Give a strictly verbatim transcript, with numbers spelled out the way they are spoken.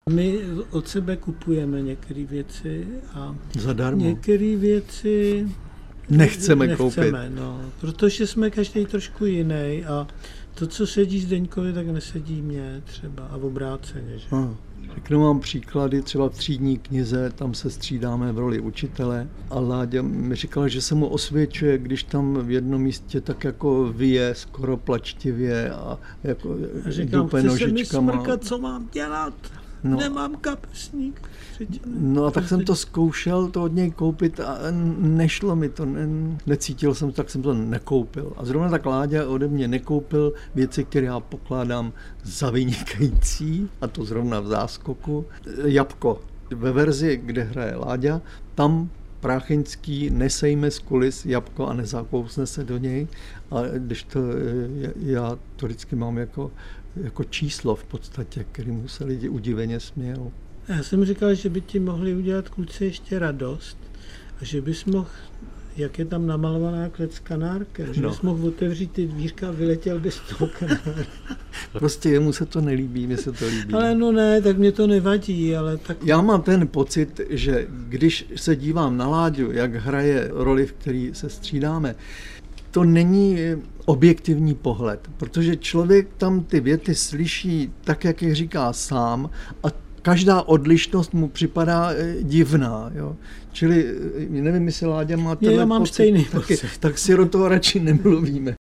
My od sebe kupujeme některé věci a zadarmo. Některé věci nechceme, nechceme koupit. No, protože jsme každý trošku jiný a to, co sedí Zdeňkovi, tak nesedí mně třeba a v obráceně. Že? No. Řeknu vám příklady, třeba v třídní knize, tam se střídáme v roli učitele a Láďa mi říkala, že se mu osvědčuje, když tam v jednom místě tak jako vyje skoro plačtivě a jako a říkám, dupe chce nožičkama. se mi smrkat, co mám dělat? No. Nemám kapesník. No a tak jsem to zkoušel to od něj koupit a nešlo mi to, ne, necítil jsem, tak jsem to nekoupil. A zrovna tak Láďa ode mě nekoupil věci, které já pokládám za vynikající, a to zrovna v záskoku. Jabko. Ve verzi, kde hraje Láďa, tam Práchenský nesejme z kulis jabko a nezakousne se do něj. A když to, já to vždycky mám jako, jako číslo v podstatě, kterému se lidi udiveně smějou. Já jsem říkal, že by ti mohli udělat kluci ještě radost a že bys mohl, jak je tam namalovaná klec kanárka, že no. bys mohl otevřít ty dvířka a vyletěl bys z toho kanárka. Prostě jemu se to nelíbí, mně se to líbí. Ale no ne, tak mě to nevadí, ale tak... Já mám ten pocit, že když se dívám na Láďu, jak hraje roli, v který se střídáme, to není objektivní pohled, protože člověk tam ty věty slyší tak, jak je říká sám a každá odlišnost mu připadá divná. Jo. Čili nevím, jestli Láďa má tenhle Já mám pocit, stejný taky, pocit. Tak si do toho radši nemluvíme.